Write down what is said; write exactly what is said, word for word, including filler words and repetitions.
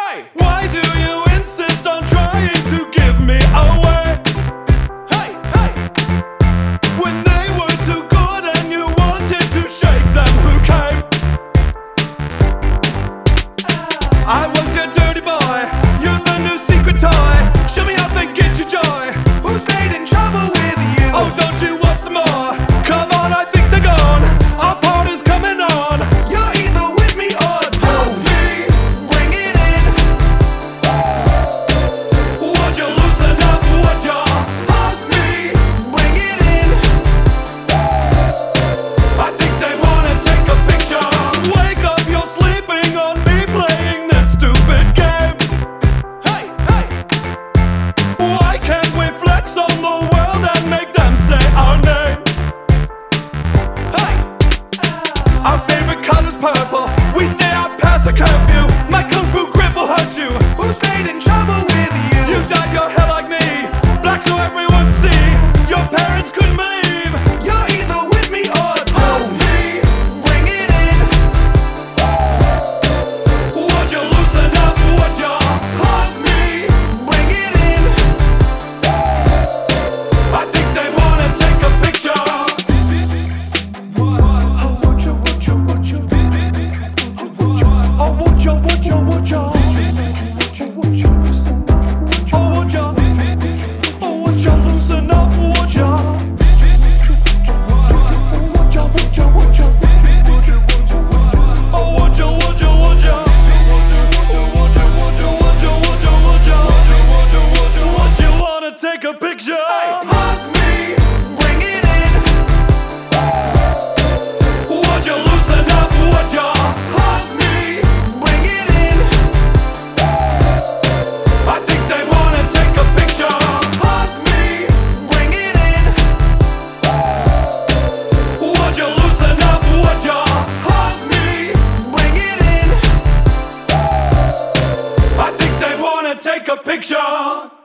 Hey! Why do you insist on trying to give me away? Hey, hey! When they were too good and you wanted to shake them, who came? I was your dirty boy, you're the new secret toy. Show me how they get you joy. Who stayed in trouble with you? Oh, don't you want some more? Come on, I think they're gone. Our party's coming on. You're either with me or don't me. Bring it in. Would you loosen up? Would you Hug me. Bring it in. I think they wanna take a picture. Wake up, you're sleeping on me playing this stupid game. Hey, hey. Why can't we flex on the world and make them say our name? Hey. Our favorite color's purple. We stay out past the curfew. My kung fu grip will hurt you. Who stayed in trouble with you? You dyed your hair like me, black so everyone could see. Your parents couldn't believe. You're either with me or don't me. Bring it in. Would you loosen up? Would you Hug me. Bring it in. I think they wanna take a picture. Oh, would you, would you, would you? Oh, would you, would you, would you? Would you, would you loosen up? Would you? Oh, would you? Oh, would you loosen up? Would you? Would you, would you, would you? Oh, would you, would you, would you? Would you, would you, would you, would you, would you? Would you wanna take a picture? Hug me. Bring it in. Would you loosen up? Would you? Hug me. Bring it in. I think they wanna take a picture. Hug me. Bring it in. Would you loosen up? Would you? Hug me. Bring it in. I think they wanna take a picture.